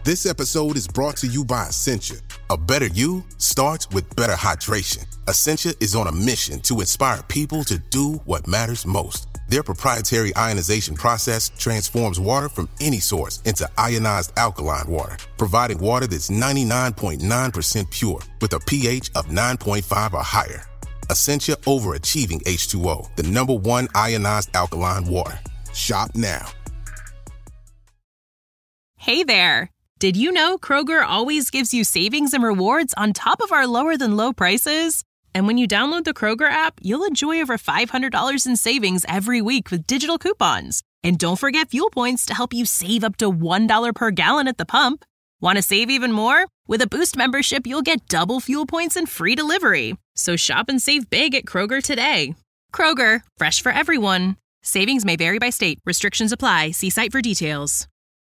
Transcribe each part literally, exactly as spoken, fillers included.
This episode is brought to you by Essentia. A better you starts with better hydration. Essentia is on a mission to inspire people to do what matters most. Their proprietary ionization process transforms water from any source into ionized alkaline water, providing water that's ninety-nine point nine percent pure with a pH of nine point five or higher. Essentia Overachieving H two O, the number one ionized alkaline water. Shop now. Hey there. Did you know Kroger always gives you savings and rewards on top of our lower than low prices? And when you download the Kroger app, you'll enjoy over five hundred dollars in savings every week with digital coupons. And don't forget fuel points to help you save up to one dollar per gallon at the pump. Want to save even more? With a Boost membership, you'll get double fuel points and free delivery. So shop and save big at Kroger today. Kroger, fresh for everyone. Savings may vary by state. Restrictions apply. See site for details.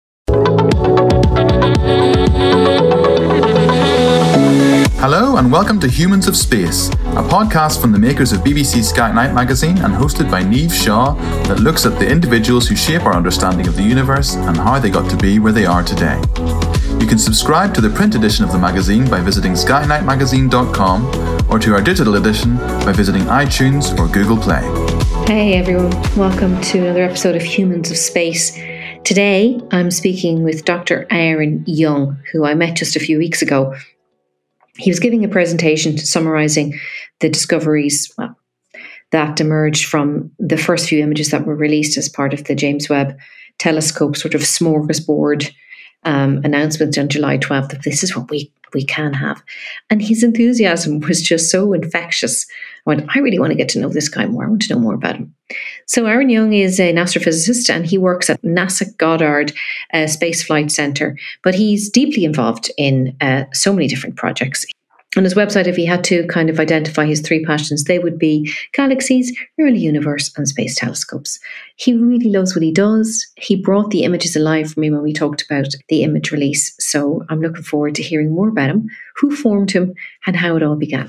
Hello and welcome to Humans of Space, a podcast from the makers of B B C Sky at Night magazine and hosted by Niamh Shaw that looks at the individuals who shape our understanding of the universe and how they got to be where they are today. You can subscribe to the print edition of the magazine by visiting sky night magazine dot com or to our digital edition by visiting iTunes or Google Play. Hey everyone, welcome to another episode of Humans of Space. Today I'm speaking with Doctor Aaron Young, who I met just a few weeks ago. He was giving a presentation summarising the discoveries well, that emerged from the first few images that were released as part of the James Webb Telescope sort of smorgasbord um, announcement on July twelfth of this is what we, we can have. And his enthusiasm was just so infectious. I went, I really want to get to know this guy more. I want to know more about him. So Aaron Young is an astrophysicist and he works at NASA Goddard uh, Space Flight Center, but he's deeply involved in uh, so many different projects. On his website, if he had to kind of identify his three passions, they would be galaxies, early universe, and space telescopes. He really loves what he does. He brought the images alive for me when we talked about the image release. So I'm looking forward to hearing more about him, who formed him, and how it all began.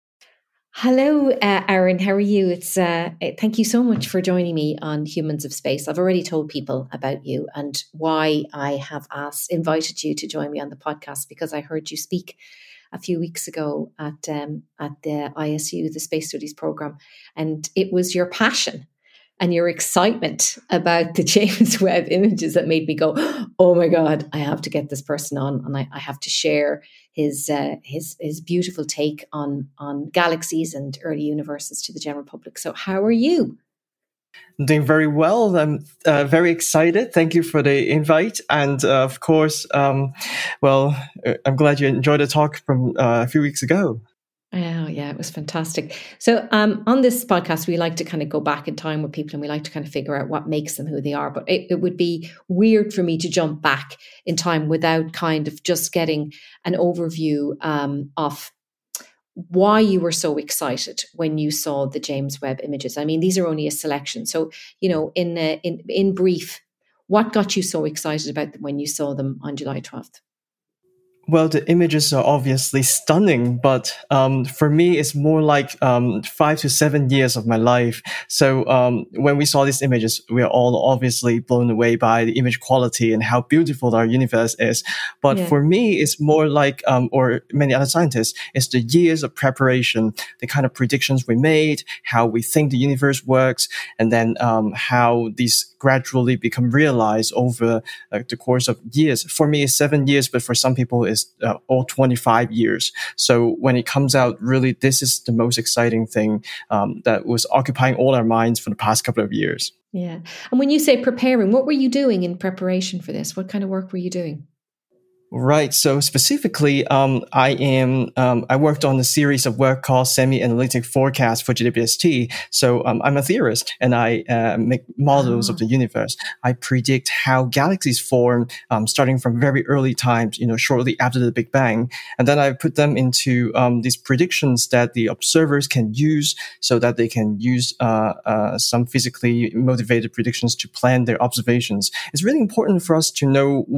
Hello, uh, Aaron. How are you? It's uh, thank you so much for joining me on Humans of Space. I've already told people about you and why I have asked, invited you to join me on the podcast, because I heard you speak a few weeks ago at um, at the I S U, the Space Studies Programme, and it was your passion and your excitement about the James Webb images that made me go, oh my God, I have to get this person on and I, I have to share his uh, his his beautiful take on on galaxies and early universes to the general public. So how are you? I'm doing very well. I'm uh, very excited. Thank you for the invite. And uh, of course, um, well, I'm glad you enjoyed the talk from uh, a few weeks ago. Oh, yeah, it was fantastic. So um, on this podcast, we like to kind of go back in time with people and we like to kind of figure out what makes them who they are. But it, it would be weird for me to jump back in time without kind of just getting an overview um, of why you were so excited when you saw the James Webb images. I mean, these are only a selection. So, you know, in uh, in in brief, what got you so excited about them when you saw them on July twelfth? Well, the images are obviously stunning, but um, for me, it's more like um, five to seven years of my life. So um, when we saw these images, we are all obviously blown away by the image quality and how beautiful our universe is. But yeah. For me, it's more like, um, or many other scientists, it's the years of preparation, the kind of predictions we made, how we think the universe works, and then um, how these gradually become realized over uh, the course of years. For me, it's seven years, but for some people, is uh, all twenty-five years. So when it comes out, really, this is the most exciting thing um, that was occupying all our minds for the past couple of years. Yeah. And when you say preparing, what were you doing in preparation for this? What kind of work were you doing? Right. So specifically, um, I am, um, I worked on a series of work called Semi-Analytic Forecast for J W S T. So um, I'm a theorist and I uh, make models oh. of the universe. I predict how galaxies form, um, starting from very early times, you know, shortly after the Big Bang. And then I put them into um, these predictions that the observers can use so that they can use uh, uh, some physically motivated predictions to plan their observations. It's really important for us to know what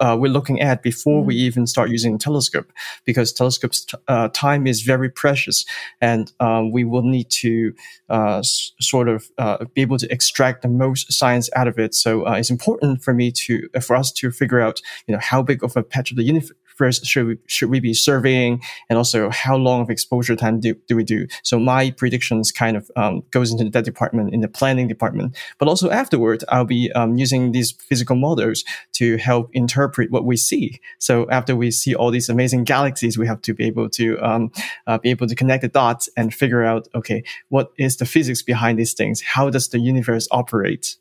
uh, we're looking at before mm. we even start using a telescope, because telescopes uh, time is very precious, and um, we will need to uh, s- sort of uh, be able to extract the most science out of it. So uh, it's important for me to uh, for us to figure out, you know, how big of a patch of the universe First, should we, should we be surveying, and also how long of exposure time do, do we do? So my predictions kind of um, goes into that department, in the planning department. But also afterward, I'll be um, using these physical models to help interpret what we see. So after we see all these amazing galaxies, we have to be able to um, uh, be able to connect the dots and figure out, okay, what is the physics behind these things? How does the universe operate?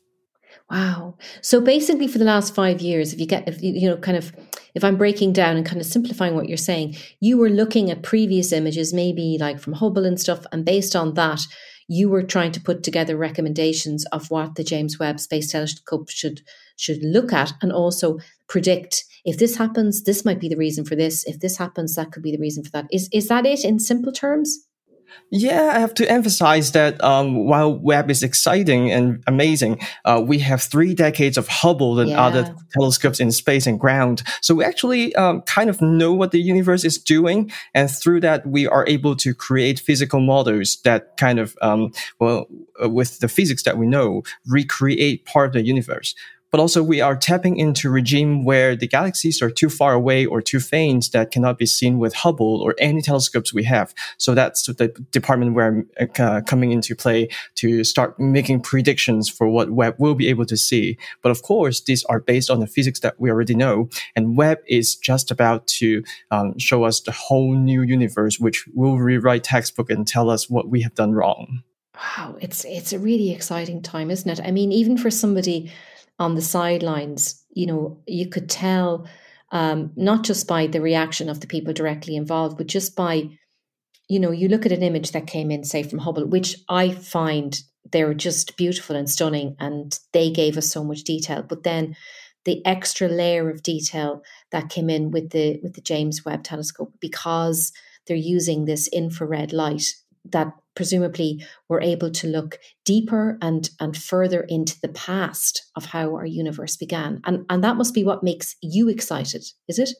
Wow. So basically for the last five years, if you get, if you, you know, kind of, if I'm breaking down and kind of simplifying what you're saying, you were looking at previous images, maybe like from Hubble and stuff. And based on that, you were trying to put together recommendations of what the James Webb Space Telescope should, should look at, and also predict, if this happens, this might be the reason for this. If this happens, that could be the reason for that. Is, is that it in simple terms? Yeah, I have to emphasize that um, while Webb is exciting and amazing, uh, we have three decades of Hubble and yeah. other telescopes in space and ground. So we actually um, kind of know what the universe is doing. And through that, we are able to create physical models that kind of, um, well, uh, with the physics that we know, recreate part of the universe. But also we are tapping into a regime where the galaxies are too far away or too faint that cannot be seen with Hubble or any telescopes we have. So that's the department where I'm uh, coming into play to start making predictions for what Webb will be able to see. But of course, these are based on the physics that we already know. And Webb is just about to um, show us the whole new universe, which will rewrite textbook and tell us what we have done wrong. Wow, it's it's a really exciting time, isn't it? I mean, even for somebody on the sidelines, you know, you could tell um, not just by the reaction of the people directly involved, but just by, you know, you look at an image that came in, say, from Hubble, which I find they're just beautiful and stunning, and they gave us so much detail. But then the extra layer of detail that came in with the with the James Webb Telescope, because they're using this infrared light that presumably we're able to look deeper and and further into the past of how our universe began. And and that must be what makes you excited, is it?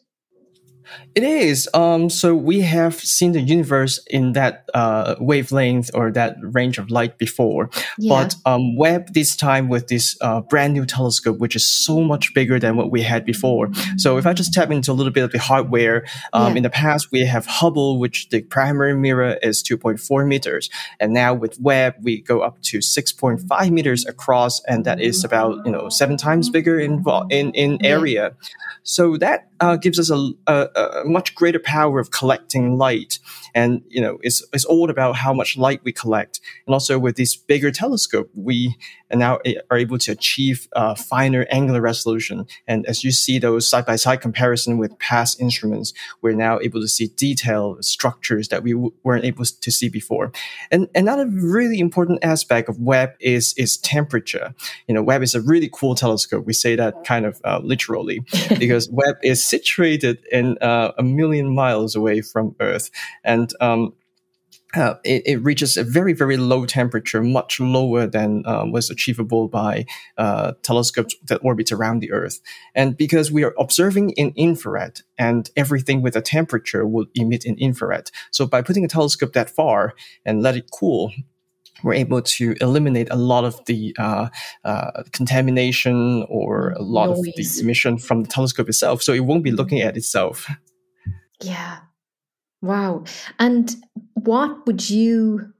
It is. Um, so we have seen the universe in that uh, wavelength or that range of light before. Yeah. But um, Webb this time with this uh, brand new telescope, which is so much bigger than what we had before. So if I just tap into a little bit of the hardware, um, yeah. in the past we have Hubble, which the primary mirror is two point four meters. And now with Webb, we go up to six point five meters across, and that is about, you know, seven times bigger in, in, in area. Yeah. So that uh, gives us a, a, a much greater power of collecting light. And, you know, it's, it's all about how much light we collect. And also with this bigger telescope, we are now are able to achieve uh, finer angular resolution. And as you see those side-by-side comparison with past instruments, we're now able to see detailed structures that we w- weren't able to see before. And another really important aspect of Webb is its temperature. You know, Webb is a really cool telescope. We say that kind of uh, literally because Webb is situated in uh, a million miles away from Earth. And um, uh, it, it reaches a very, very low temperature, much lower than um, was achievable by uh, telescopes that orbit around the Earth. And because we are observing in infrared, and everything with a temperature will emit in infrared. So by putting a telescope that far and let it cool, we're able to eliminate a lot of the uh, uh, contamination or a lot Noise. of the emission from the telescope itself. So it won't be looking at itself. Yeah. Wow. And what would you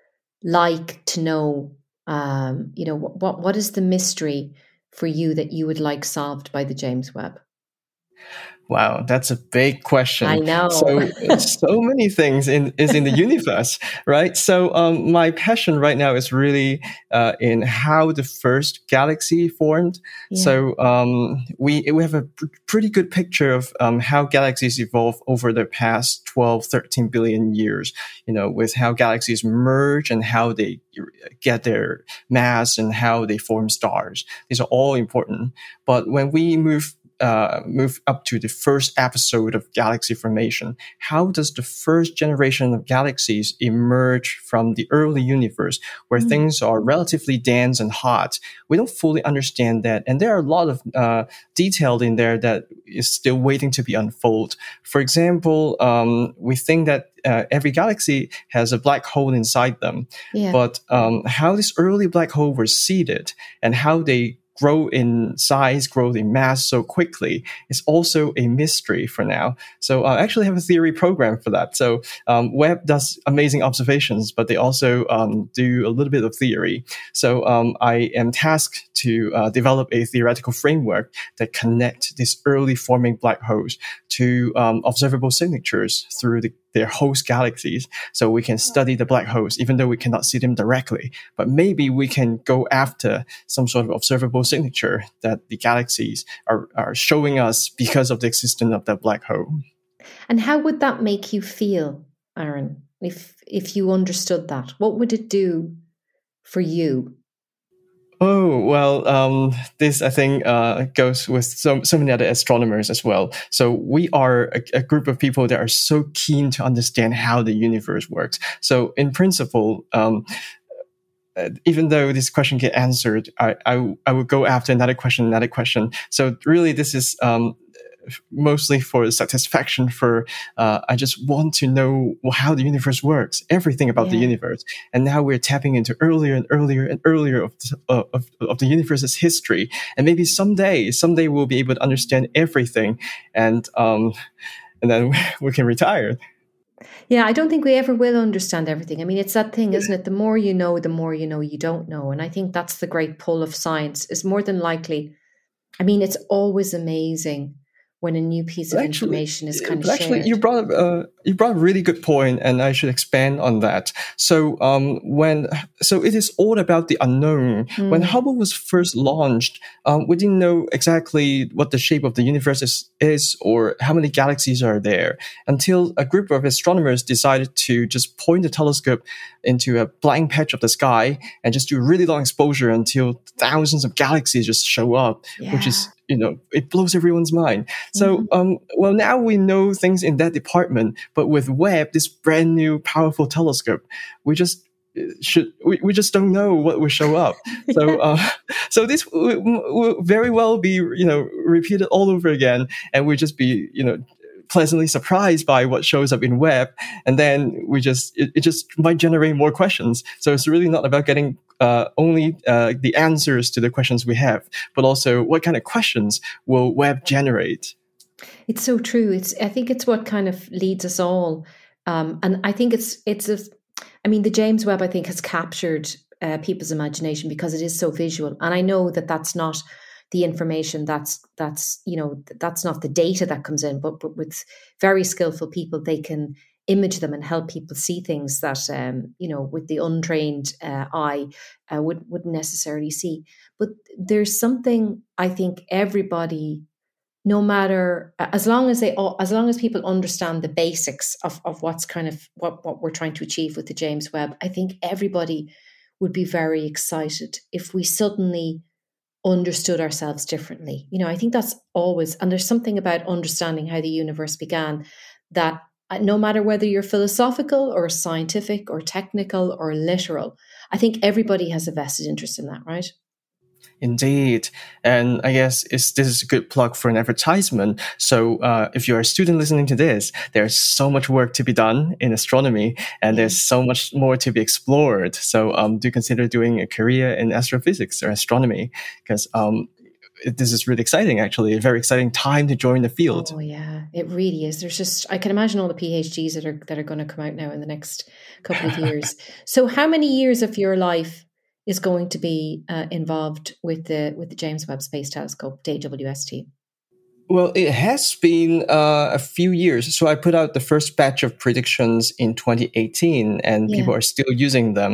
like to know? Um, you know, what what is the mystery for you that you would like solved by the James Webb? Wow, that's a big question. I know. So, so many things in is in the universe, right? So, um, my passion right now is really uh, in how the first galaxy formed. Yeah. So, um, we we have a pr- pretty good picture of um, how galaxies evolve over the past twelve, thirteen billion years. You know, with how galaxies merge and how they get their mass and how they form stars. These are all important. But when we move uh, move up to the first episode of galaxy formation. How does the first generation of galaxies emerge from the early universe where mm. things are relatively dense and hot? We don't fully understand that. And there are a lot of uh, detail in there that is still waiting to be unfolded. For example, um, we think that Uh, every galaxy has a black hole inside them. Yeah. But um, how this early black hole were seeded and how they grow in size, grow in mass so quickly is also a mystery for now. So I actually have a theory program for that. So um, Webb does amazing observations, but they also um, do a little bit of theory. So um, I am tasked to uh, develop a theoretical framework that connect these early forming black holes to um, observable signatures through the their host galaxies, so we can study the black holes, even though we cannot see them directly. But maybe we can go after some sort of observable signature that the galaxies are, are showing us because of the existence of that black hole. And how would that make you feel, Aaron, if if you understood that? What would it do for you? Oh, well, um, this, I think, uh, goes with so, so many other astronomers as well. So we are a, a group of people that are so keen to understand how the universe works. So in principle, um, even though this question get answered, I, I, I would go after another question, another question. So really, this is, um, mostly for satisfaction for, uh, I just want to know how the universe works, everything about yeah. the universe. And now we're tapping into earlier and earlier and earlier of, uh, of, of the universe's history. And maybe someday, someday we'll be able to understand everything. And, um, and then we can retire. Yeah, I don't think we ever will understand everything. I mean, it's that thing, isn't it? The more you know, the more you know you don't know. And I think that's the great pull of science, is more than likely. I mean, it's always amazing when a new piece of actually, information is kind of actually, shared. you brought up uh, you brought up a really good point, and I should expand on that. So, um, when so it is all about the unknown. Mm. When Hubble was first launched, um, we didn't know exactly what the shape of the universe is, is or how many galaxies are there until a group of astronomers decided to just point the telescope into a blank patch of the sky and just do a really long exposure until thousands of galaxies just show up, yeah. which is, you know, it blows everyone's mind. So, mm-hmm. um, well, now we know things in that department, but with Webb, this brand new powerful telescope, we just should, we, we just don't know what will show up. So, uh, so this will, will very well be, you know, repeated all over again. And we just be, you know, pleasantly surprised by what shows up in Webb. And then we just, it, it just might generate more questions. So it's really not about getting uh, only uh, the answers to the questions we have, but also what kind of questions will Webb generate. It's so true. It's, I think it's what kind of leads us all. Um, and I think it's, it's a, I mean, the James Webb, I think, has captured uh, people's imagination because it is so visual. And I know that that's not the information, that's, that's, you know, that's not the data that comes in, but, but with very skillful people, they can image them and help people see things that, um, you know, with the untrained uh, eye uh, would, wouldn't necessarily see. But there's something, I think everybody, no matter, as long as they, as long as people understand the basics of, of what's kind of what, what we're trying to achieve with the James Webb, I think everybody would be very excited if we suddenly understood ourselves differently. You know, I think that's always, and there's something about understanding how the universe began that no matter whether you're philosophical or scientific or technical or literal, I think everybody has a vested interest in that, right? Indeed. And I guess it's, this is a good plug for an advertisement. So uh, if you're a student listening to this, there's so much work to be done in astronomy, and there's so much more to be explored. So um, do consider doing a career in astrophysics or astronomy, because um, this is really exciting, actually, a very exciting time to join the field. Oh, yeah, it really is. There's just, I can imagine all the PhDs that are that are going to come out now in the next couple of years. So how many years of your life is going to be uh, involved with the with the James Webb Space Telescope, J W S T? Well, it has been uh, a few years. So I put out the first batch of predictions in twenty eighteen, and yeah. people are still using them.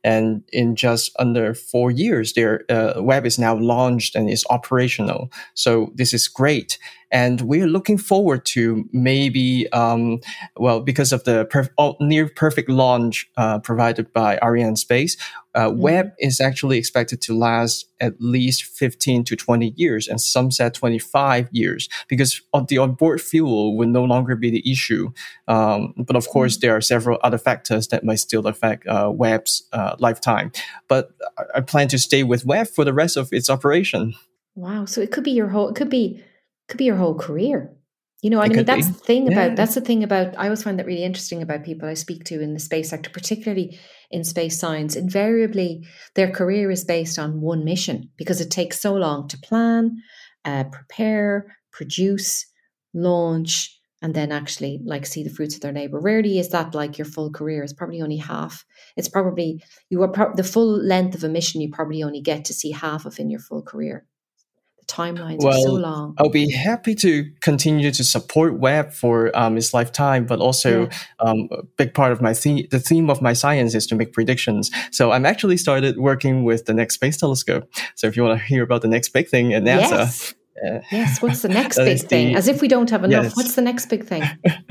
And in just under four years, their uh, Webb is now launched and is operational. So this is great. And we're looking forward to maybe, um, well, because of the perf- oh, near perfect launch uh, provided by Arianespace, uh, mm-hmm. Webb is actually expected to last at least fifteen to twenty years, and some said twenty-five years, because the onboard fuel will no longer be the issue. Um, but of course, mm-hmm. there are several other factors that might still affect uh, Webb's uh, lifetime. But I plan to stay with Webb for the rest of its operation. Wow! So it could be your whole. It could be. Could be your whole career. You know, I mean, that's be. the thing about, yeah. that's the thing about, I always find that really interesting about people I speak to in the space sector, particularly in space science. Invariably, their career is based on one mission because it takes so long to plan, uh, prepare, produce, launch, and then actually like see the fruits of their labor. Rarely is that like your full career. It's probably only half. It's probably, you are pro- the full length of a mission you probably only get to see half of in your full career. Timelines well, are so long. I'll be happy to continue to support Webb for um, its lifetime, but also yeah. um, a big part of my theme, the theme of my science is to make predictions. So I'm actually started working with the Next Space Telescope. So if you want to hear about the next big thing at NASA. Yes. Uh, yes, what's the next big thing? The, As if we don't have enough. Yes. What's the next big thing?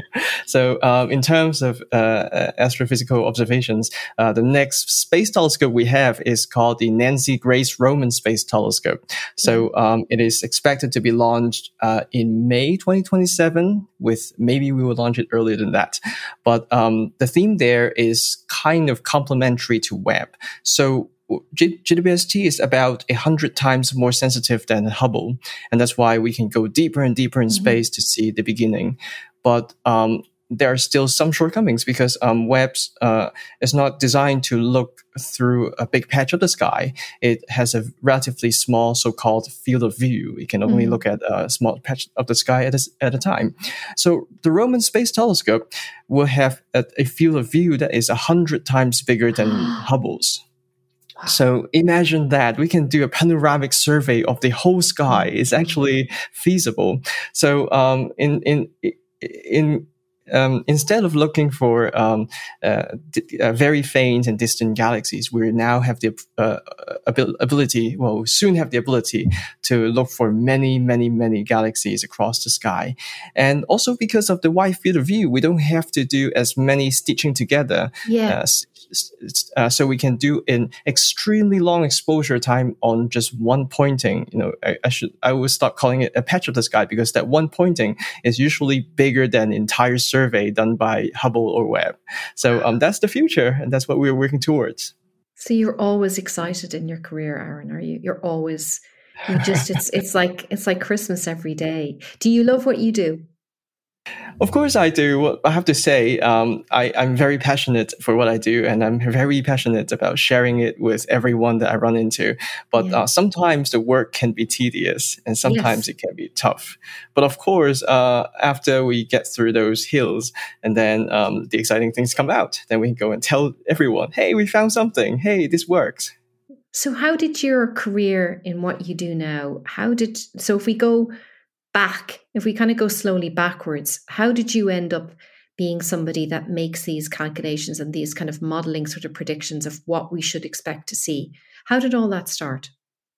So um, in terms of uh, astrophysical observations, uh, the next space telescope we have is called the Nancy Grace Roman Space Telescope. So um, it is expected to be launched uh, in May twenty twenty-seven, with maybe we will launch it earlier than that. But um, the theme there is kind of complementary to Webb. So G- GWST is about a hundred times more sensitive than Hubble, and that's why we can go deeper and deeper in mm-hmm. space to see the beginning. But um, there are still some shortcomings because um, Webb uh, is not designed to look through a big patch of the sky. It has a relatively small so-called field of view. It can only mm-hmm. look at a small patch of the sky at a, at a time. So the Roman Space Telescope will have a, a field of view that is a hundred times bigger than Hubble's. So imagine that we can do a panoramic survey of the whole sky. It's actually feasible. So um, in in in um, instead of looking for um, uh, d- uh, very faint and distant galaxies, we now have the uh, abil- ability. Well, we soon have the ability to look for many, many, many galaxies across the sky. And also because of the wide field of view, we don't have to do as many stitching together. Yeah. Uh, Uh, so we can do an extremely long exposure time on just one pointing. You know, I, I should I will start calling it a patch of the sky because that one pointing is usually bigger than the entire survey done by Hubble or Webb. So um, that's the future, and that's what we're working towards. So you're always excited in your career, Aaron, are you? You're always you just it's it's like it's like Christmas every day. Do you love what you do? Of course I do. Well, I have to say, um, I, I'm very passionate for what I do, and I'm very passionate about sharing it with everyone that I run into. But yeah. uh, sometimes the work can be tedious, and sometimes yes. it can be tough. But of course, uh, after we get through those hills, and then um, the exciting things come out, then we can go and tell everyone, hey, we found something. Hey, this works. So how did your career in what you do now, how did, so if we go back, if we kind of go slowly backwards, how did you end up being somebody that makes these calculations and these kind of modeling sort of predictions of what we should expect to see? How did all that start?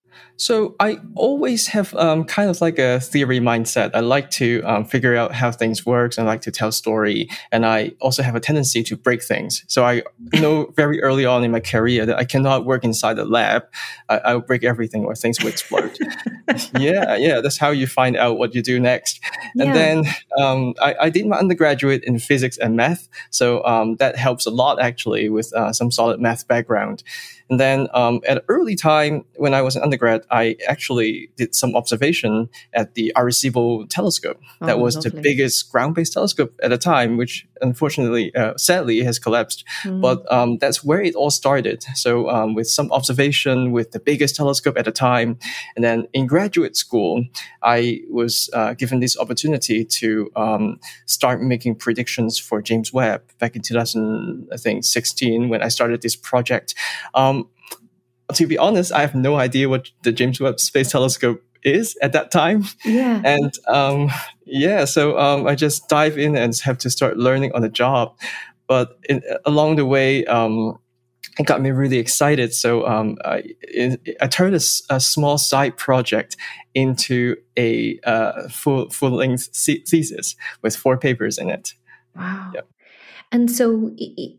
So I always have um, kind of like a theory mindset. I like to um, figure out how things work. I like to tell story. And I also have a tendency to break things. So I know very early on in my career that I cannot work inside the lab. I, I'll break everything or things will explode. yeah, yeah. That's how you find out what you do next. Yeah. And then um, I, I did my undergraduate in physics and math. So um, that helps a lot actually with uh, some solid math background. And then um, at an early time, when I was an undergrad, I actually did some observation at the Arecibo telescope. Oh, that was lovely. The biggest ground-based telescope at the time, which unfortunately, uh, sadly, has collapsed. Mm. But um, that's where it all started. So um, with some observation with the biggest telescope at the time. And then in graduate school, I was uh, given this opportunity to um, start making predictions for James Webb back in two thousand, I think, sixteen, when I started this project. Um, To be honest, I have no idea what the James Webb Space Telescope is at that time. Yeah. And um, yeah, so um, I just dive in and have to start learning on the job. But in, along the way, um, it got me really excited. So um, I, it, I turned a, a small side project into a uh, full full length thesis with four papers in it. Wow! Yep. And so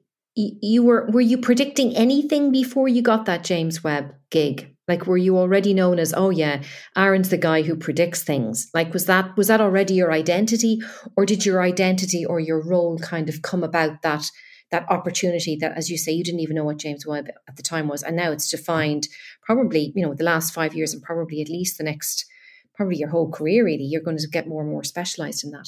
you were were you predicting anything before you got that James Webb gig? Like, were you already known as, oh yeah, Aaron's the guy who predicts things? Like, was that was that already your identity, or did your identity or your role kind of come about that? that opportunity that, as you say, you didn't even know what James Webb at the time was. And now it's defined probably, you know, the last five years and probably at least the next, probably your whole career, really. You're going to get more and more specialized in that.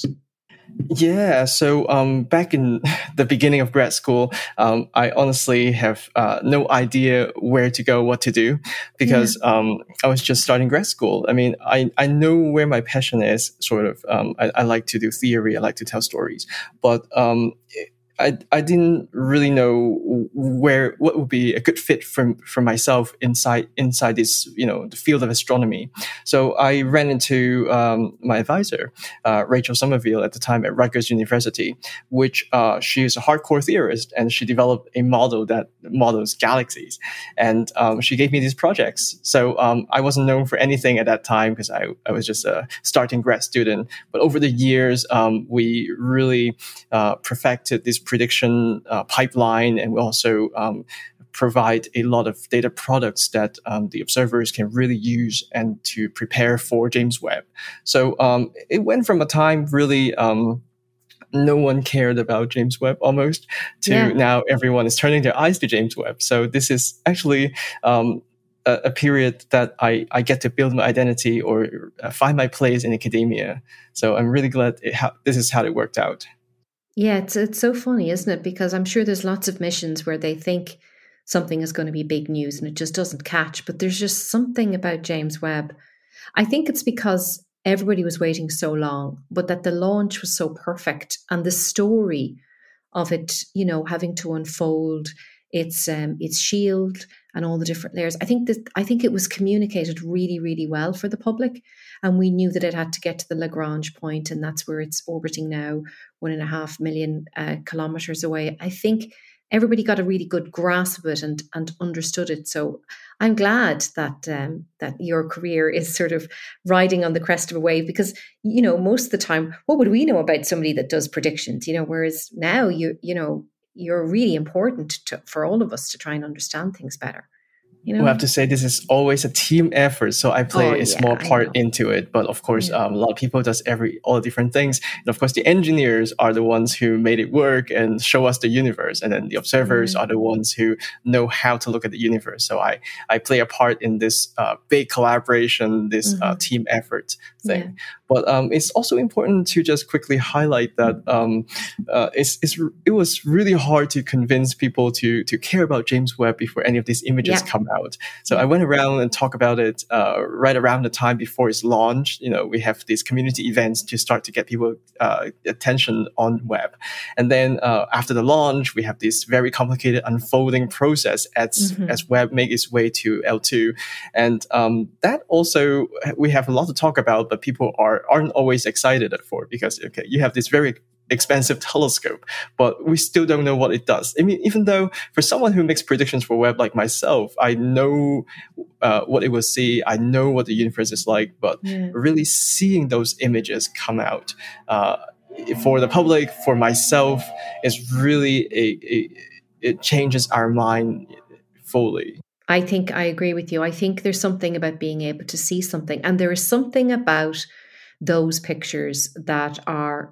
Yeah. So um, back in the beginning of grad school, um, I honestly have uh, no idea where to go, what to do, because yeah. um, I was just starting grad school. I mean, I, I know where my passion is, sort of. Um, I, I like to do theory. I like to tell stories. But um, I, I didn't really know where what would be a good fit for for myself inside inside this, you know, the field of astronomy. So I ran into um, my advisor, uh, Rachel Somerville, at the time at Rutgers University, which uh, she is a hardcore theorist, and she developed a model that models galaxies. And um, she gave me these projects. So um, I wasn't known for anything at that time because I, I was just a starting grad student. But over the years, um, we really uh, perfected this prediction uh, pipeline, and we also um, provide a lot of data products that um, the observers can really use and to prepare for James Webb. So um, it went from a time really um, no one cared about James Webb almost to yeah. now everyone is turning their eyes to James Webb. So this is actually um, a, a period that I, I get to build my identity or uh, find my place in academia. So I'm really glad it ha- this is how it worked out. Yeah, it's it's so funny, isn't it? Because I'm sure there's lots of missions where they think something is going to be big news and it just doesn't catch. But there's just something about James Webb. I think it's because everybody was waiting so long, but that the launch was so perfect, and the story of it, you know, having to unfold its um, its shield and all the different layers. I think that I think it was communicated really, really well for the public, and we knew that it had to get to the Lagrange point, and that's where it's orbiting now, one and a half million uh, kilometers away. I think everybody got a really good grasp of it and and understood it. So I'm glad that um, that your career is sort of riding on the crest of a wave, because, you know, most of the time, what would we know about somebody that does predictions? You know, whereas now you you know. you're really important to, for all of us to try and understand things better. You know? We have to say this is always a team effort, so I play oh, a yeah, small part into it. But of course, yeah. um, a lot of people does every all different things, and of course, the engineers are the ones who made it work and show us the universe, and then the observers mm-hmm. are the ones who know how to look at the universe. So I I play a part in this uh, big collaboration, this mm-hmm. uh, team effort thing. Yeah. But um, it's also important to just quickly highlight that um, uh, it's, it's it was really hard to convince people to to care about James Webb before any of these images yeah. come out. So I went around and talked about it uh, right around the time before its launch. You know, we have these community events to start to get people uh, attention on Webb, and then uh, after the launch, we have this very complicated unfolding process as mm-hmm. as Webb makes its way to L two, and um, that also we have a lot to talk about, but people are. aren't always excited for, because okay, you have this very expensive telescope, but we still don't know what it does. I mean, even though for someone who makes predictions for Webb like myself, I know uh, what it will see, I know what the universe is like, but yeah. really seeing those images come out uh, for the public, for myself, is really a, a it changes our mind fully. I think I agree with you. I think there's something about being able to see something, and there is something about those pictures that are,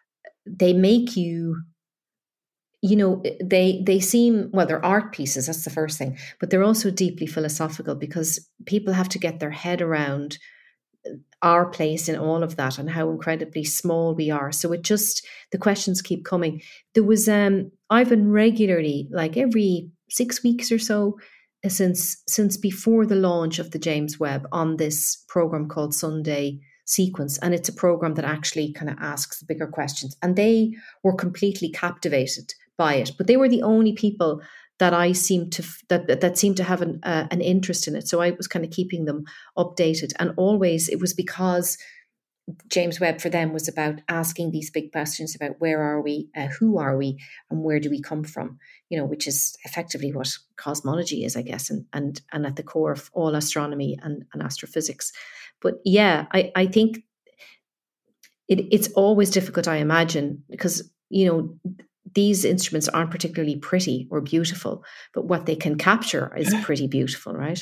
they make you, you know, they they seem, well, they're art pieces, that's the first thing, but they're also deeply philosophical, because people have to get their head around our place in all of that and how incredibly small we are. So it just, the questions keep coming. There was, um, I've been regularly, like every six weeks or so, since since before the launch of the James Webb, on this program called Sunday Sequence, and it's a program that actually kind of asks the bigger questions, and they were completely captivated by it. But they were the only people that I seemed to that that seemed to have an uh, an interest in it. So I was kind of keeping them updated, and always it was because James Webb for them was about asking these big questions about where are we, uh, who are we, and where do we come from, you know, which is effectively what cosmology is, I guess, and and, and at the core of all astronomy and, and astrophysics. But yeah, I, I think it, it's always difficult, I imagine, because, you know, these instruments aren't particularly pretty or beautiful, but what they can capture is pretty beautiful, right?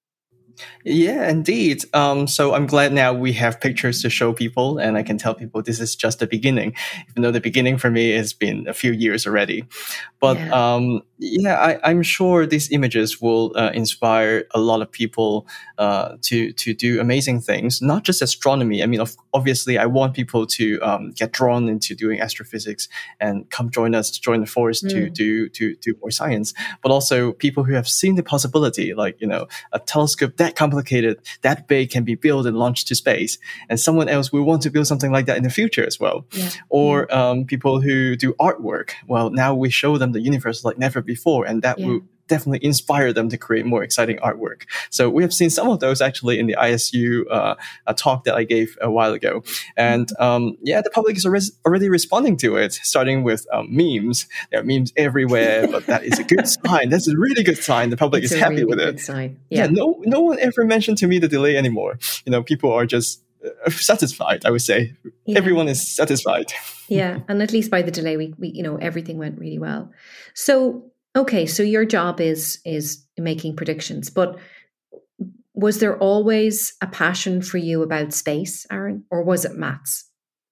Yeah, indeed. Um, so I'm glad now we have pictures to show people, and I can tell people this is just the beginning, even though the beginning for me has been a few years already. But yeah, um, yeah I, I'm sure these images will uh, inspire a lot of people uh, to to do amazing things, not just astronomy. I mean, of, obviously, I want people to um, get drawn into doing astrophysics and come join us, join the force mm. to do to do more science. But also people who have seen the possibility, like, you know, a telescope that complicated, that big, can be built and launched to space, and someone else will want to build something like that in the future as well. Yeah. Or yeah. Um, people who do artwork. Well, now we show them the universe like never before, and that yeah. will definitely inspire them to create more exciting artwork. So we have seen some of those actually in the I S U uh, a talk that I gave a while ago. And um, yeah, the public is already responding to it, starting with um, memes. There are memes everywhere, but that is a good sign. That's a really good sign. The public it's is happy really with it. Sign. Yeah. yeah, no, no one ever mentioned to me the delay anymore. You know, people are just uh, satisfied, I would say. Yeah. Everyone is satisfied. Yeah, and at least by the delay, we, we, you know, everything went really well. So, okay, so your job is is making predictions, but was there always a passion for you about space, Aaron, or was it maths?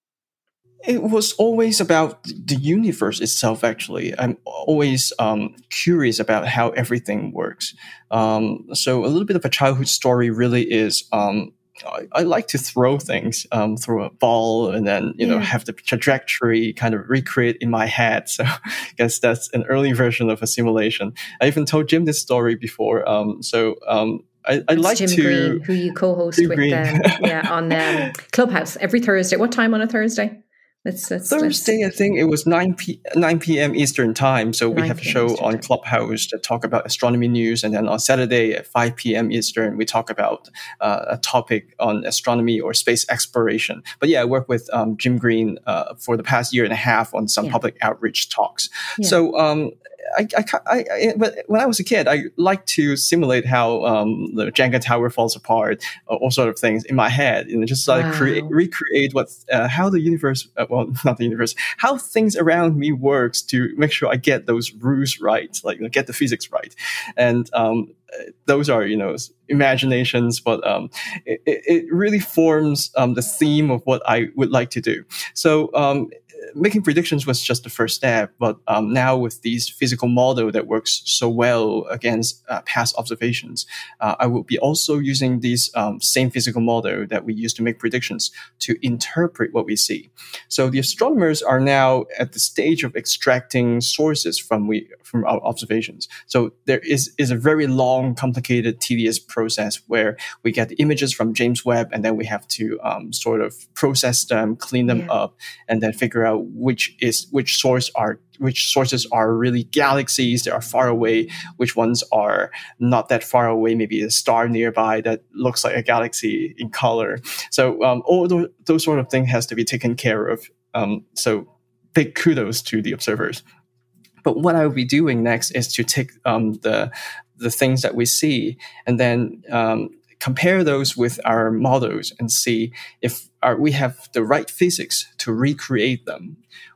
It was always about the universe itself, actually. I'm always um, curious about how everything works. Um, so a little bit of a childhood story really is um, I, I like to throw things, um, throw a ball, and then, you yeah. know, have the trajectory kind of recreate in my head. So I guess that's an early version of a simulation. I even told Jim this story before. Um, so um, I, I like Jim to... Green, who you co-host Jim with um, yeah, on um, Clubhouse every Thursday. What time on a Thursday? Let's, let's, Thursday, let's... I think it was nine p.m. Eastern time. So we have a show Eastern on time. Clubhouse that talk about astronomy news. And then on Saturday at five p.m. Eastern, we talk about uh, a topic on astronomy or space exploration. But yeah, I work with um, Jim Green uh, for the past year and a half on some yeah. public outreach talks. Yeah. So um, I, I, I, I, but when I was a kid, I liked to simulate how um, the Jenga tower falls apart, uh, all sort of things in my head, you know, just like wow. create, recreate what, uh, how the universe, uh, well, not the universe, how things around me works to make sure I get those rules right, like, you know, get the physics right. And um, those are, you know, imaginations, but um, it, it really forms um, the theme of what I would like to do. So um, making predictions was just the first step, but um, now with these physical model that works so well against uh, past observations, uh, I will be also using these um, same physical model that we use to make predictions to interpret what we see. So the astronomers are now at the stage of extracting sources from we from our observations. So there is is a very long, complicated, tedious process where we get the images from James Webb, and then we have to um, sort of process them, clean them yeah. up, and then figure out which is which source are which sources are really galaxies that are far away, which ones are not that far away, maybe a star nearby that looks like a galaxy in color. So um, all those, those sort of things has to be taken care of. Um, so big kudos to the observers. But what I will be doing next is to take um, the the things that we see and then um, compare those with our models and see if our, we have the right physics to recreate them,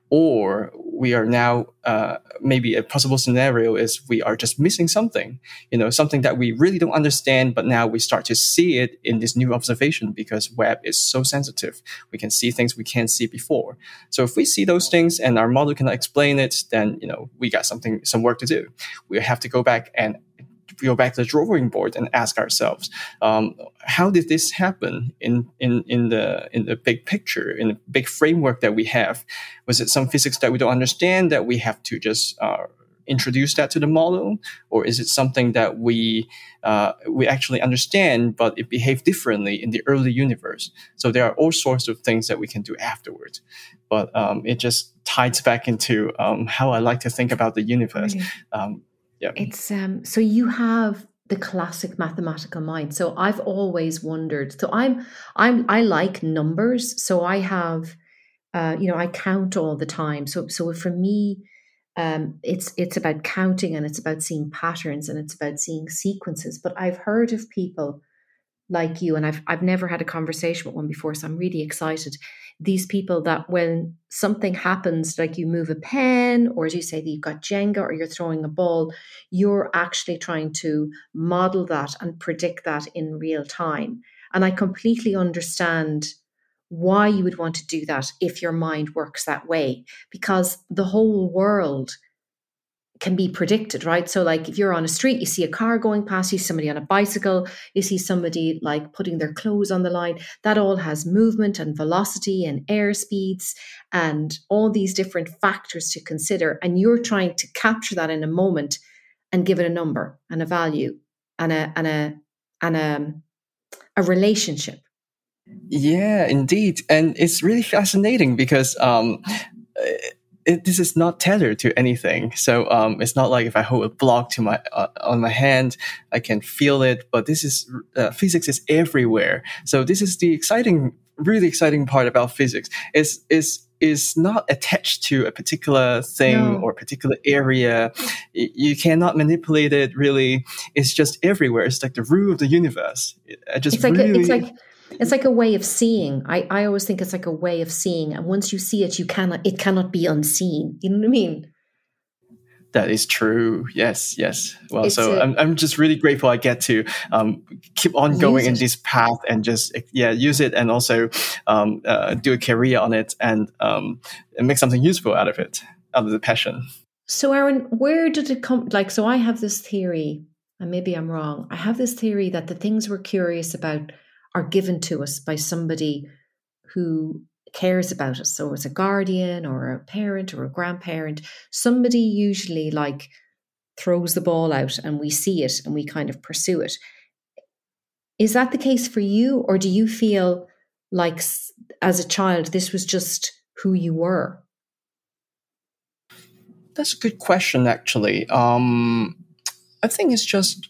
or we are now uh, maybe a possible scenario is we are just missing something, you know, something that we really don't understand, but now we start to see it in this new observation because Webb is so sensitive. We can see things we can't see before. So if we see those things and our model cannot explain it, then, you know, we got something, some work to do. We have to go back and go back to the drawing board and ask ourselves, um, how did this happen in, in, in the in the big picture, in the big framework that we have? Was it some physics that we don't understand that we have to just uh, introduce that to the model? Or is it something that we uh, we actually understand, but it behaved differently in the early universe? So there are all sorts of things that we can do afterwards. But um, it just ties back into um, how I like to think about the universe. Really? Um, Yeah. It's um so you have the classic mathematical mind. So I've always wondered. So I'm I'm I like numbers. So I have, uh, you know, I count all the time. So so for me, um, it's it's about counting, and it's about seeing patterns, and it's about seeing sequences. But I've heard of people like you, and I've I've never had a conversation with one before, so I'm really excited. These people that when something happens, like you move a pen, or as you say, that you've got Jenga, or you're throwing a ball, you're actually trying to model that and predict that in real time. And I completely understand why you would want to do that if your mind works that way, because the whole world can be predicted, right? So like if you're on a street, you see a car going past, you see somebody on a bicycle, you see somebody like putting their clothes on the line, that all has movement and velocity and air speeds and all these different factors to consider. And you're trying to capture that in a moment and give it a number and a value and a, and a, and a, a relationship. Yeah, indeed. And it's really fascinating because, um, It, this is not tethered to anything. So um, it's not like if I hold a block to my uh, on my hand, I can feel it. But this is uh, physics is everywhere. So this is the exciting, really exciting part about physics. Is is is not attached to a particular thing no. or a particular area. You cannot manipulate it. Really, it's just everywhere. It's like the rule of the universe. I just it's like really. A, it's like It's like a way of seeing. I, I always think it's like a way of seeing. And once you see it, you cannot, it cannot be unseen. You know what I mean? That is true. Yes, yes. Well, It's so a- I'm I'm just really grateful I get to um, keep on going in it. this path and just yeah use it and also um, uh, do a career on it and um, and make something useful out of it, out of the passion. So Aaron, where did it come? Like, so I have this theory, and maybe I'm wrong. I have this theory that the things we're curious about are given to us by somebody who cares about us. So it's a guardian or a parent or a grandparent. Somebody usually like throws the ball out and we see it and we kind of pursue it. Is that the case for you? Or do you feel like as a child, this was just who you were? That's a good question, actually. Um, I think it's just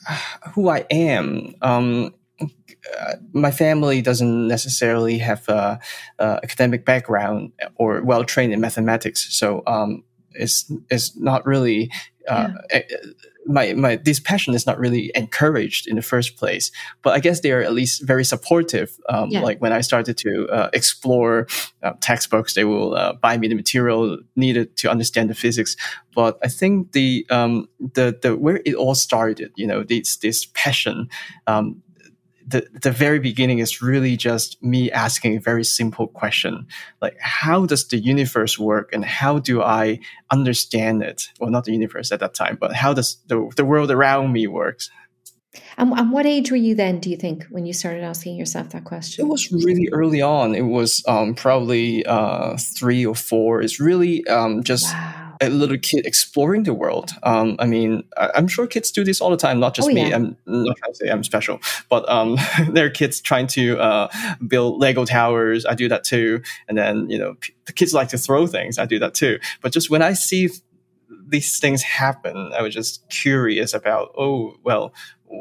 who I am. Um, Uh, my family doesn't necessarily have a, a academic background or well trained in mathematics, so um, it's it's not really uh, yeah. my my this passion is not really encouraged in the first place. But I guess they are at least very supportive. Um, yeah. Like when I started to uh, explore uh, textbooks, they will uh, buy me the material needed to understand the physics. But I think the um, the the where it all started, you know, this this passion. Um, The, the very beginning is really just me asking a very simple question, like how does the universe work and how do I understand it? Well, not the universe at that time, but how does the, the world around me works? And, and what age were you then, do you think, when you started asking yourself that question? It was really early on. It was um, probably uh, three or four. It's really um, just wow. a little kid exploring the world. Um, I mean, I, I'm sure kids do this all the time, not just oh, me. Yeah. I'm not trying to say I'm special, but um, there are kids trying to uh, build Lego towers. I do that too. And then, you know, p- the kids like to throw things. I do that too. But just when I see these things happen, I was just curious about, oh, well,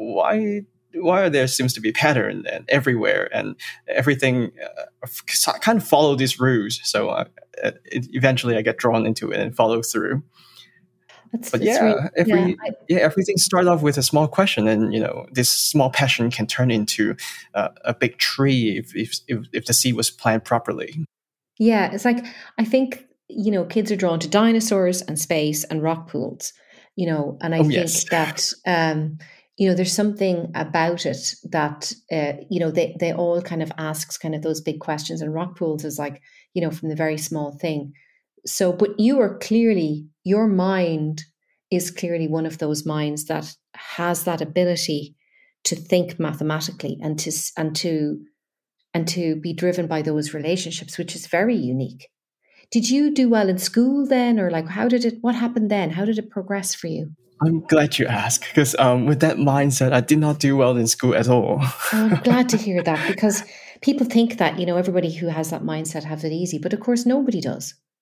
why why there seems to be a pattern and everywhere and everything uh, kind of follow these rules. So uh, it, eventually I get drawn into it and follow through. That's, but that's yeah, really, every, yeah, I, yeah, everything started off with a small question, and you know, this small passion can turn into uh, a big tree if, if if if the seed was planted properly. Yeah, it's like I think you know kids are drawn to dinosaurs and space and rock pools, you know, and I oh, think yes. that um, you know there's something about it that uh, you know they they all kind of asks kind of those big questions, and rock pools is like you know from the very small thing. So, but you are clearly, your mind is clearly one of those minds that has that ability to think mathematically and to and to and to be driven by those relationships, which is very unique. Did you do well in school then, or like how did it? What happened then? How did it progress for you? I'm glad you asked, because um, with that mindset, I did not do well in school at all. Oh, I'm glad to hear that, because people think that you know everybody who has that mindset has it easy, but of course nobody does.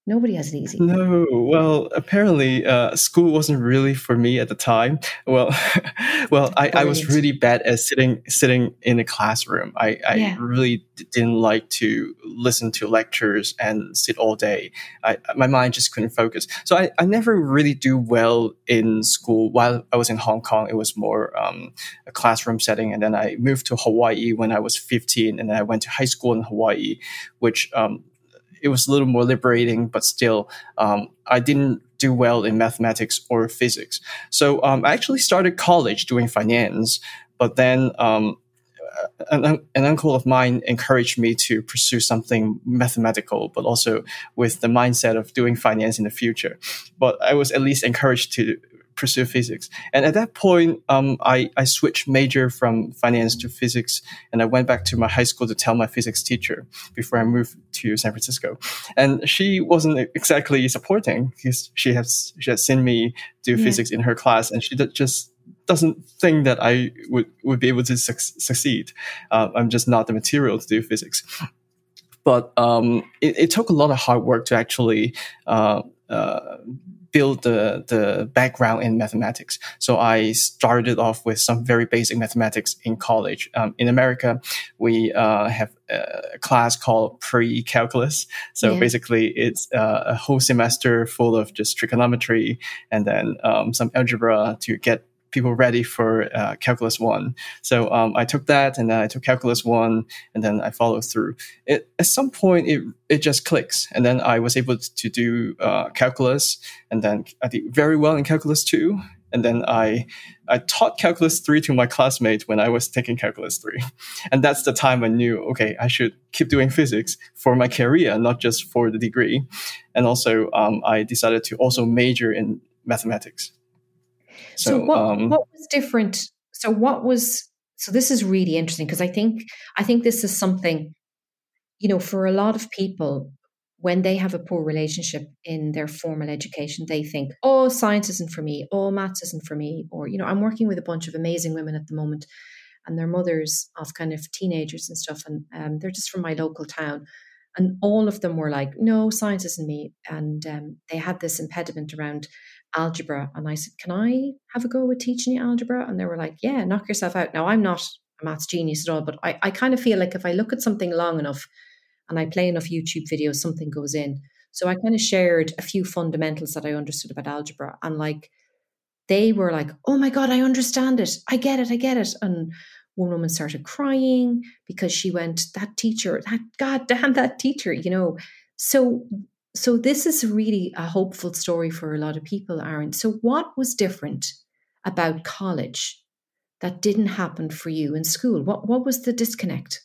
Nobody has it easy. No, well, apparently, uh, school wasn't really for me at the time. Well, well, I, I was really bad at sitting sitting in a classroom. I, I yeah. really d- didn't like to listen to lectures and sit all day. I, my mind just couldn't focus. So I, I never really do well in school. While I was in Hong Kong, it was more um, a classroom setting. And then I moved to Hawaii when I was fifteen, and then I went to high school in Hawaii, which um, it was a little more liberating, but still, um, I didn't do well in mathematics or physics. So um, I actually started college doing finance, but then um, an, an uncle of mine encouraged me to pursue something mathematical, but also with the mindset of doing finance in the future. But I was at least encouraged to pursue physics. And at that point, um, I, I switched major from finance to physics, and I went back to my high school to tell my physics teacher before I moved to San Francisco. And she wasn't exactly supporting, because she has she had seen me do yeah. physics in her class, and she did just doesn't think that I would, would be able to su- succeed. Uh, I'm just not the material to do physics. But um, it, it took a lot of hard work to actually uh, uh, build the, the background in mathematics. So I started off with some very basic mathematics in college. Um, in America, we uh, have a class called pre-calculus. So yeah. basically, it's uh, a whole semester full of just trigonometry and then um, some algebra to get people ready for uh, calculus one. So um, I took that, and then I took calculus one, and then I followed through. It, at some point, it it just clicks, and then I was able to do uh, calculus, and then I did very well in calculus two, and then I I taught calculus three to my classmates when I was taking calculus three, and that's the time I knew, okay, I should keep doing physics for my career, not just for the degree. And also, um, I decided to also major in mathematics. So, so what, um, what was different? So what was, so this is really interesting, because I think, I think this is something, you know, for a lot of people, when they have a poor relationship in their formal education, they think, oh, science isn't for me. Oh, maths isn't for me. Or, you know, I'm working with a bunch of amazing women at the moment, and they're mothers of kind of teenagers and stuff. And um, they're just from my local town. And all of them were like, no, science isn't me. And um, they had this impediment around algebra. And I said, can I have a go at teaching you algebra? And they were like, yeah, knock yourself out. Now, I'm not a maths genius at all, but I, I kind of feel like if I look at something long enough and I play enough YouTube videos, something goes in. So I kind of shared a few fundamentals that I understood about algebra. And like, they were like, oh my God, I understand it. I get it. I get it. And one woman started crying because she went, that teacher, that God damn that teacher, you know. So so this is really a hopeful story for a lot of people, Aaron. So what was different about college that didn't happen for you in school? What what was the disconnect?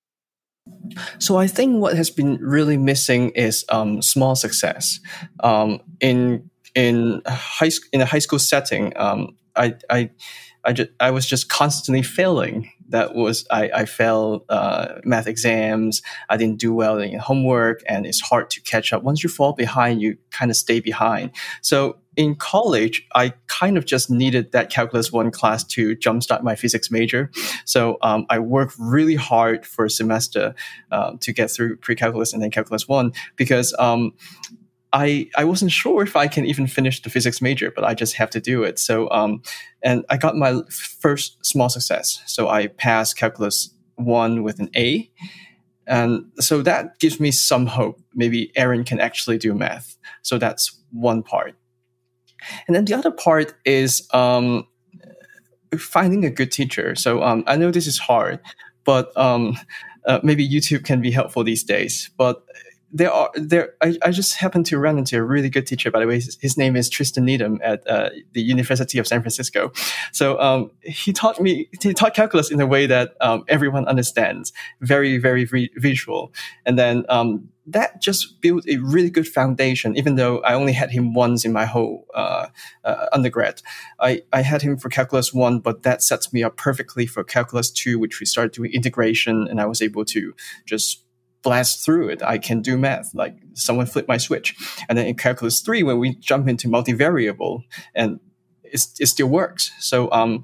So I think what has been really missing is um, small success. Um, in in high in a high school setting, um, I I I, just, I was just constantly failing. That was, I, I failed uh, math exams. I didn't do well in homework, and it's hard to catch up. Once you fall behind, you kind of stay behind. So in college, I kind of just needed that calculus one class to jumpstart my physics major. So um, I worked really hard for a semester uh, to get through pre-calculus and then calculus one, because um, I, I wasn't sure if I can even finish the physics major, but I just have to do it. So, um, and I got my first small success. So I passed calculus one with an A. And so that gives me some hope. Maybe Aaron can actually do math. So that's one part. And then the other part is um, finding a good teacher. So um, I know this is hard, but um, uh, maybe YouTube can be helpful these days. But There are there. I, I just happened to run into a really good teacher. By the way, his, his name is Tristan Needham at uh, the University of San Francisco. So um, he taught me he taught calculus in a way that um, everyone understands, very very v- visual, and then um, that just built a really good foundation. Even though I only had him once in my whole uh, uh, undergrad, I, I had him for calculus one, but that sets me up perfectly for calculus two, which we started doing integration, and I was able to just blast through it. I can do math, like someone flipped my switch. And then in calculus three, when we jump into multivariable, and it's, it still works. So um,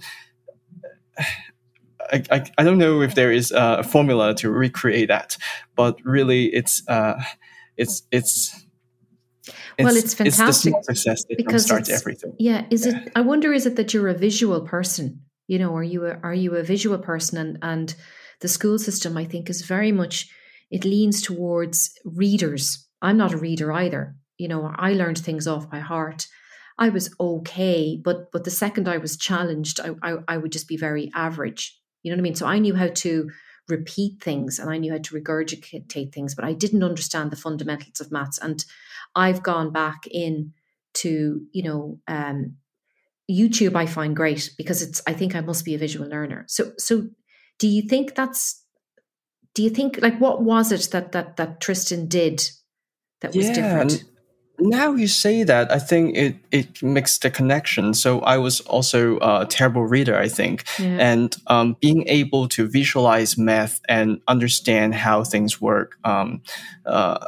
I, I, I don't know if there is a formula to recreate that, but really it's uh, it's it's It's, well, it's fantastic. It's the small success that jumpstarts everything. Yeah. Is yeah. it? I wonder, is it that you're a visual person? You know, are you a, are you a visual person? And and the school system, I think, is very much, it leans towards readers. I'm not a reader either. You know, I learned things off by heart. I was okay, but but the second I was challenged, I, I I would just be very average. You know what I mean? So I knew how to repeat things and I knew how to regurgitate things, but I didn't understand the fundamentals of maths. And I've gone back in to, you know, um, YouTube. I find great because it's, I think I must be a visual learner. So, so do you think that's, do you think, like, what was it that, that, that Tristan did that was yeah, different? Now you say that, I think it, it makes the connection. So I was also a terrible reader, I think. Yeah. And um, being able to visualize math and understand how things work, um, uh,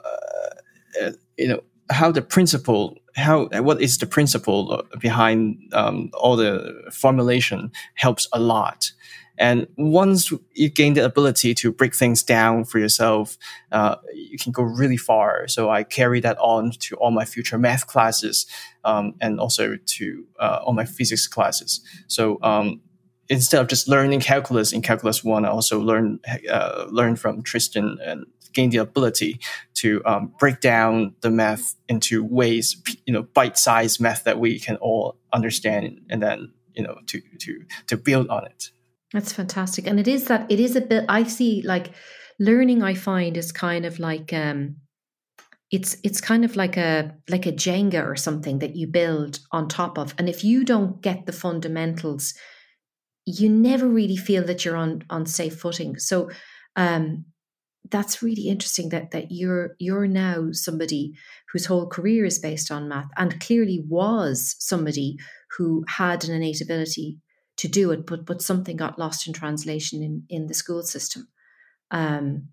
you know, how the principle, how what is the principle behind um, all the formulation helps a lot. And once you gain the ability to break things down for yourself, uh, you can go really far. So I carry that on to all my future math classes, um, and also to uh, all my physics classes. So um, instead of just learning calculus in Calculus One, I also learn uh, learn from Tristan and gain the ability to um, break down the math into ways, you know, bite-sized math that we can all understand, and then, you know, to to to build on it. That's fantastic. And it is that, it is a bit, I see, like, learning, I find, is kind of like, um, it's it's kind of like a like a Jenga or something that you build on top of. And if you don't get the fundamentals, you never really feel that you're on, on safe footing. So um, that's really interesting that that you're you're now somebody whose whole career is based on math, and clearly was somebody who had an innate ability to do it, but but something got lost in translation in, in the school system. Um,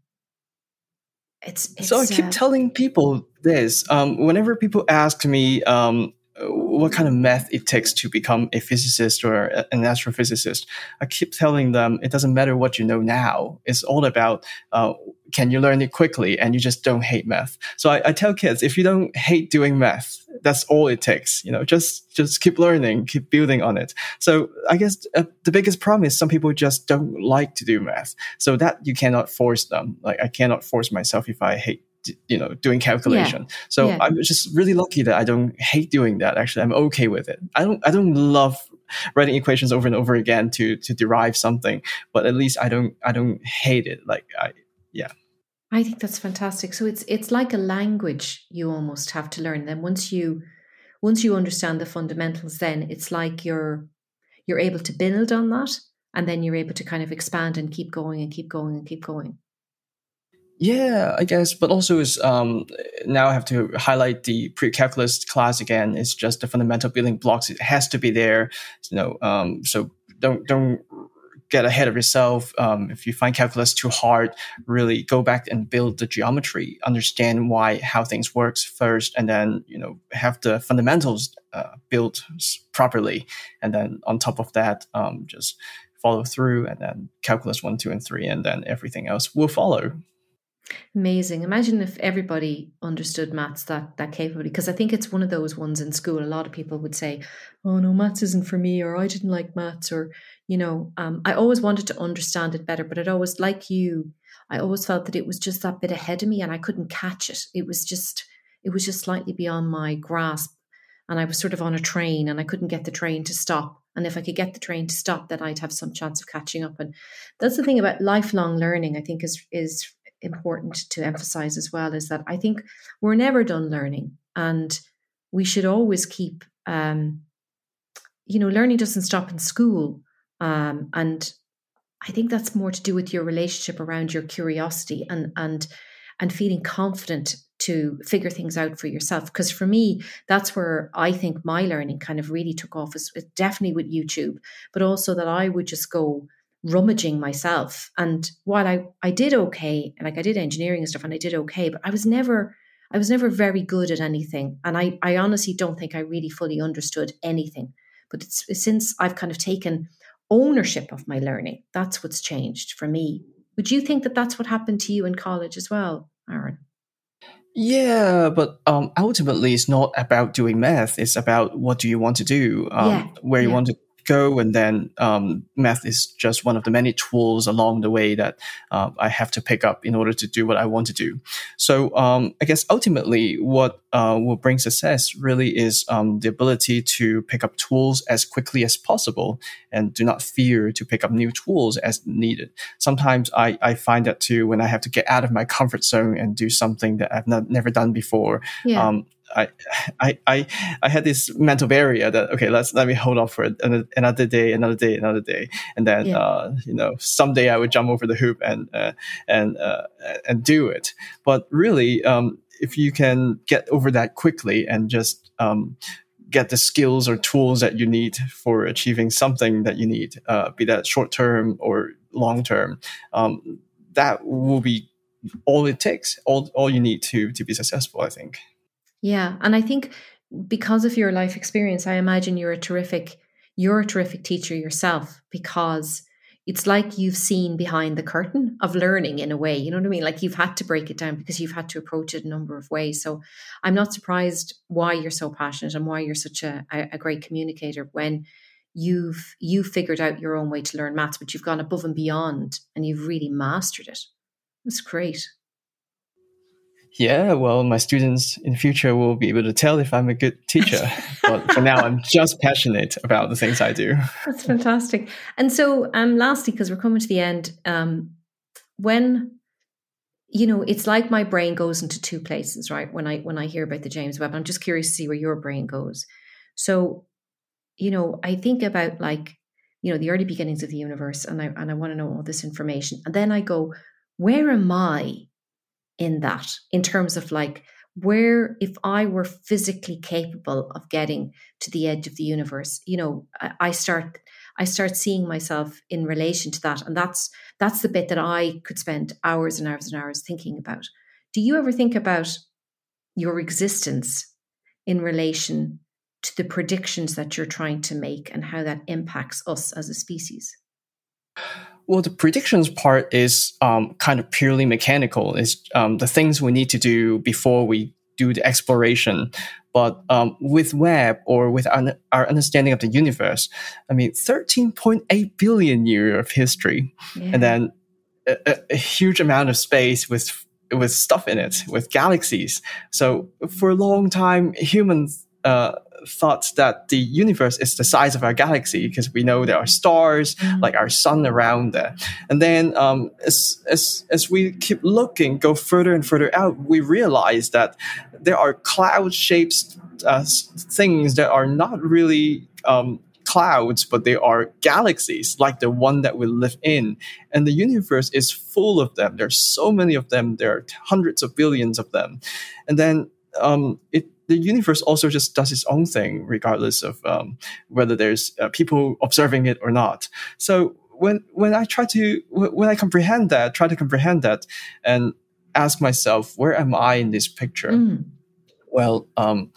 it's, it's so I keep uh, telling people this. Um, whenever people ask me um, what kind of math it takes to become a physicist or an astrophysicist, I keep telling them it doesn't matter what you know now. It's all about uh, can you learn it quickly, and you just don't hate math. So I, I tell kids, if you don't hate doing math, that's all it takes. You know, just just keep learning, keep building on it. So I guess uh, the biggest problem is some people just don't like to do math. So that you cannot force them. Like I cannot force myself if I hate, you know, doing calculation. Yeah. So yeah. I'm just really lucky that I don't hate doing that. Actually, I'm okay with it. I don't I don't love writing equations over and over again to to derive something, but at least I don't I don't hate it. Like I yeah. I think that's fantastic. So it's it's like a language you almost have to learn. Then once you once you understand the fundamentals, then it's like you're you're able to build on that, and then you're able to kind of expand and keep going and keep going and keep going. Yeah, I guess, but also is um, now I have to highlight the pre-calculus class again. It's just the fundamental building blocks. It has to be there, you know. Um, so don't don't. get ahead of yourself. Um, if you find calculus too hard, really go back and build the geometry, understand why, how things works first, and then, you know, have the fundamentals uh, built properly. And then on top of that, um, just follow through, and then calculus one, two, and three, and then everything else will follow. Amazing. Imagine if everybody understood maths that that capably, because I think it's one of those ones in school. A lot of people would say, oh no, maths isn't for me, or I didn't like maths, or, you know, um, I always wanted to understand it better, but it always, like you, I always felt that it was just that bit ahead of me and I couldn't catch it. It was just, it was just slightly beyond my grasp. And I was sort of on a train and I couldn't get the train to stop. And if I could get the train to stop, then I'd have some chance of catching up. And that's the thing about lifelong learning, I think is, is, important to emphasize as well, is that I think we're never done learning, and we should always keep um you know, learning doesn't stop in school, um and I think that's more to do with your relationship around your curiosity and and and feeling confident to figure things out for yourself. Because for me, that's where I think my learning kind of really took off, is definitely with YouTube, but also that I would just go rummaging myself. And while I, I did okay, and like I did engineering and stuff, and I did okay, but I was never, I was never very good at anything. And I, I honestly don't think I really fully understood anything. But it's since I've kind of taken ownership of my learning, that's what's changed for me. Would you think that that's what happened to you in college as well, Aaron? Yeah, but um, ultimately, it's not about doing math. It's about what do you want to do, um, Yeah, where you yeah. want to go, and then um, math is just one of the many tools along the way that um, I have to pick up in order to do what I want to do. So um, I guess ultimately, what uh, will bring success really is um, the ability to pick up tools as quickly as possible, and do not fear to pick up new tools as needed. Sometimes I, I find that too when I have to get out of my comfort zone and do something that I've not, never done before. Yeah. Um, I, I, I, I had this mental barrier that, okay, let's, let me hold off for another day, another day, another day. And then, Yeah. uh, you know, someday I would jump over the hoop and, uh, and, uh, and do it. But really, um, if you can get over that quickly and just, um, get the skills or tools that you need for achieving something that you need, uh, be that short term or long term, um, that will be all it takes, all, all you need to, to be successful, I think. Yeah. And I think because of your life experience, I imagine you're a terrific, you're a terrific teacher yourself, because it's like you've seen behind the curtain of learning in a way, you know what I mean? Like you've had to break it down because you've had to approach it a number of ways. So I'm not surprised why you're so passionate and why you're such a, a great communicator when you've, you figured out your own way to learn maths, but you've gone above and beyond and you've really mastered it. That's great. Yeah, well, my students in the future will be able to tell if I'm a good teacher. But for now, I'm just passionate about the things I do. That's fantastic. And so, um, lastly, because we're coming to the end, um, when, you know, it's like my brain goes into two places, right? When I when I hear about the James Webb, I'm just curious to see where your brain goes. So, you know, I think about like, you know, the early beginnings of the universe, and I and I want to know all this information, and then I go, where am I in that, in terms of like, where, if I were physically capable of getting to the edge of the universe, you know, I, I start, I start seeing myself in relation to that. And that's, that's the bit that I could spend hours and hours and hours thinking about. Do you ever think about your existence in relation to the predictions that you're trying to make and how that impacts us as a species? Well, the predictions part is um, kind of purely mechanical. It's um, the things we need to do before we do the exploration. But um, with Webb, or with our, our understanding of the universe, I mean, thirteen point eight billion years of history, yeah. And then a, a, a huge amount of space with with stuff in it, with galaxies. So for a long time, humans uh, thought that the universe is the size of our galaxy, because we know there are stars mm. like our sun around there. And then um, as, as, as we keep looking, go further and further out, we realize that there are cloud-shaped uh, things that are not really um, clouds, but they are galaxies like the one that we live in. And the universe is full of them. There's so many of them. There are hundreds of billions of them. And then um, it the universe also just does its own thing, regardless of um, whether there's uh, people observing it or not. So when when I try to when I comprehend that, try to comprehend that, and ask myself, where am I in this picture? Mm. Well, um,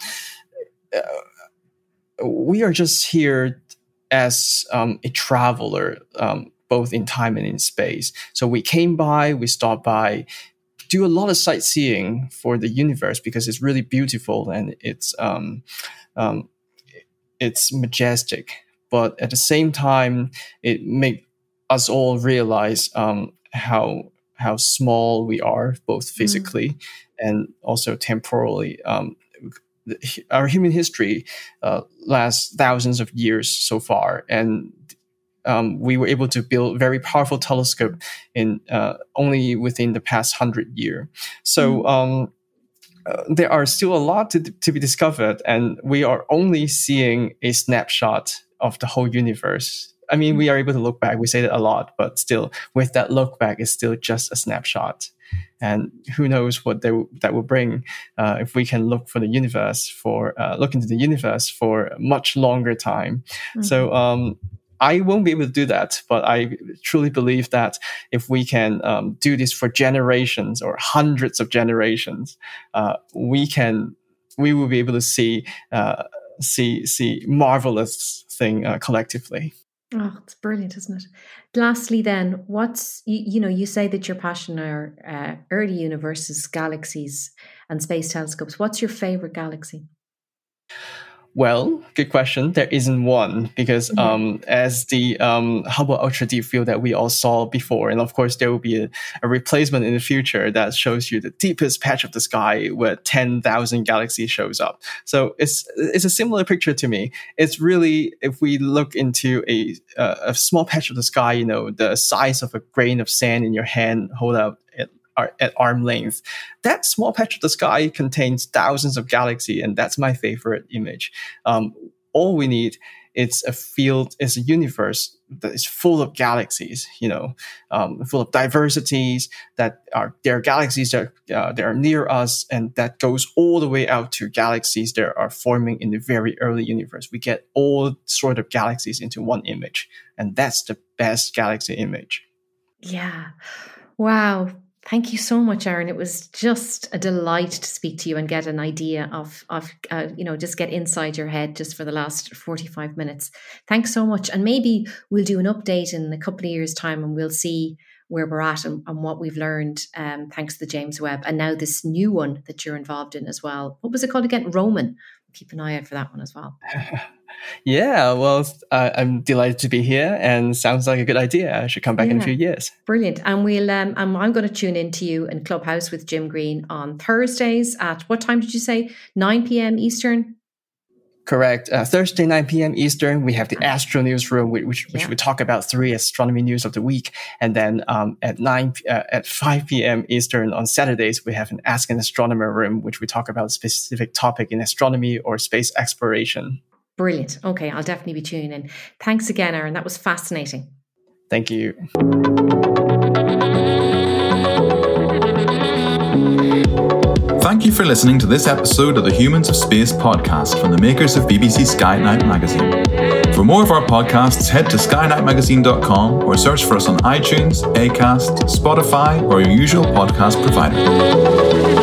uh, we are just here as um, a traveler, um, both in time and in space. So we came by, we stopped by, do a lot of sightseeing for the universe because it's really beautiful and it's um, um, it's majestic. But at the same time, it makes us all realize um, how how small we are, both physically mm. and also temporally. Um, our human history uh, lasts thousands of years so far, and Um, we were able to build very powerful telescope in uh, only within the past hundred years. So um, uh, there are still a lot to, to be discovered, and we are only seeing a snapshot of the whole universe. I mean, we are able to look back. We say that a lot, but still, with that look back, it's still just a snapshot. And who knows what they w- that will bring uh, if we can look for the universe for uh, look into the universe for a much longer time. Mm-hmm. So. Um, I won't be able to do that, but I truly believe that if we can um, do this for generations or hundreds of generations, uh, we can, we will be able to see, uh, see, see marvelous thing uh, collectively. Oh, it's brilliant, isn't it? Lastly, then, what's you, you know, you say that your passion are uh, early universes, galaxies, and space telescopes. What's your favorite galaxy? Well, good question. There isn't one because mm-hmm. um, as the um, Hubble Ultra Deep Field that we all saw before, and of course there will be a, a replacement in the future that shows you the deepest patch of the sky where ten thousand galaxies shows up. So it's it's a similar picture to me. It's really, if we look into a uh, a small patch of the sky, you know, the size of a grain of sand in your hand, hold out at at arm length. That small patch of the sky contains thousands of galaxies, and that's my favorite image. Um, all we need is a field, is a universe that is full of galaxies, you know, um, full of diversities, that are, there are galaxies that, uh, that are near us, and that goes all the way out to galaxies that are forming in the very early universe. We get all sort of galaxies into one image, and that's the best galaxy image. Yeah. Wow. Thank you so much, Aaron. It was just a delight to speak to you and get an idea of, of uh, you know, just get inside your head just for the last forty-five minutes. Thanks so much. And maybe we'll do an update in a couple of years' time and we'll see where we're at and, and what we've learned um, thanks to the James Webb. And now this new one that you're involved in as well. What was it called again? Roman. Keep an eye out for that one as well. Yeah, well, uh, I'm delighted to be here, and sounds like a good idea. I should come back yeah. in a few years. Brilliant. And we'll. Um, I'm, I'm going to tune in to you in Clubhouse with Jim Green on Thursdays at what time did you say? nine p.m. Eastern? Correct. Uh, Thursday, nine p.m. Eastern, we have the Astro Newsroom, which, which, which yeah. we talk about three astronomy news of the week. And then um, at nine uh, at five p.m. Eastern on Saturdays, we have an Ask an Astronomer room, which we talk about a specific topic in astronomy or space exploration. Brilliant. Okay, I'll definitely be tuning in. Thanks again, Aaron. That was fascinating. Thank you. Thank you for listening to this episode of the Humans of Space podcast from the makers of B B C Sky Night Magazine. For more of our podcasts, head to sky night magazine dot com or search for us on iTunes, Acast, Spotify, or your usual podcast provider.